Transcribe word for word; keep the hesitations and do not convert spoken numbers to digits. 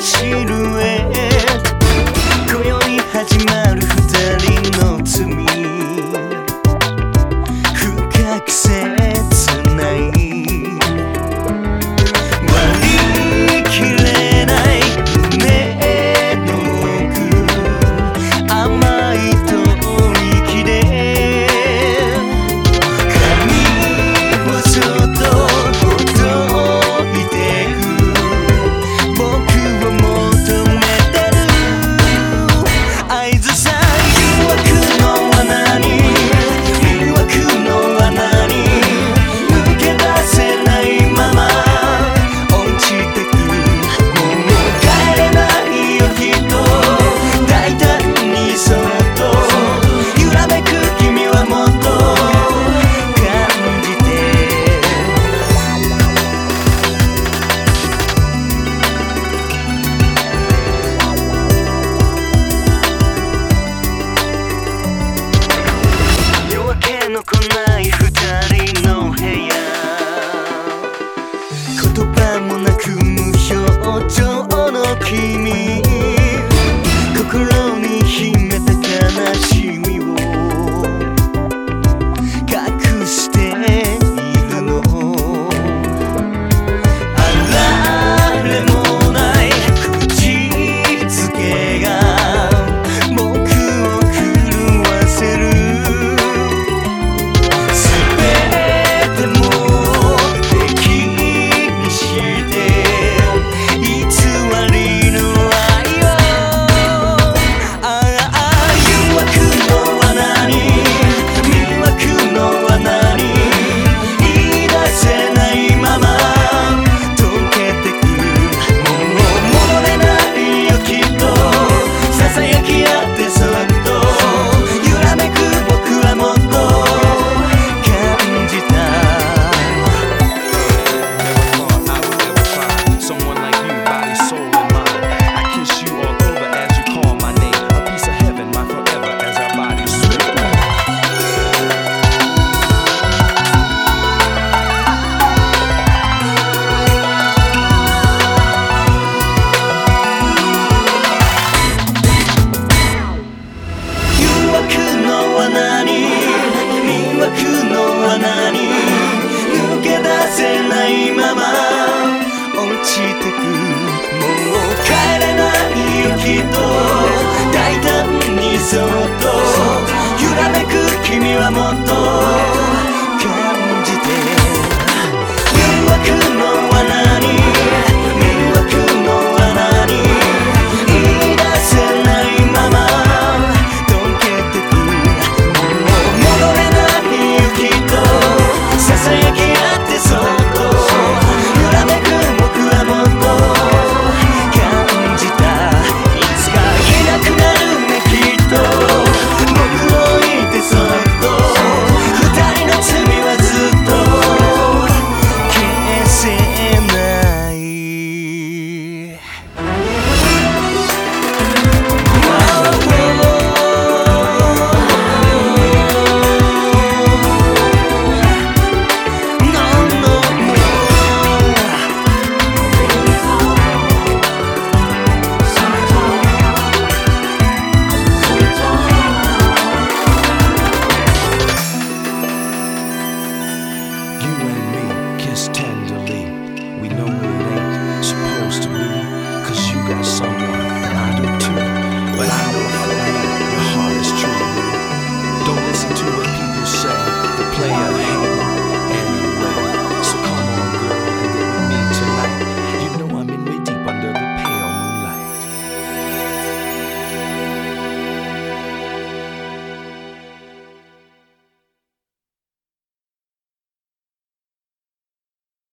シルエット今宵始まる二人の罪深く切ない割り切れない胸の奥甘い吐息で髪をそっとほどいてく僕を求めてる合図さ誘惑の罠に魅惑の穴に抜け出せないまま落ちてくもう帰れないよきっと大胆にそっと揺らめく君はもっと感じて夜明けの来ない二人の部屋言葉もなく無表情の君心に秘めた悲しみを隠しているのあられもない口づけが僕を狂わせる全ても敵にして偽りの愛をああ誘惑の罠に魅惑の穴に言い出せないまま溶けてくもう戻れないよきっとささやき合ってそっと揺らめく僕はもっと感じた Never thought I would ever find someone like you, body, soul, and mind. I kiss you all over as you call my name. A piece of heaven, my forever, as our bodies swim. 誘惑の罠に魅惑の穴に抜け出せないまま落ちてくもう帰れないよきっと大胆にそっと揺らめく君はもっと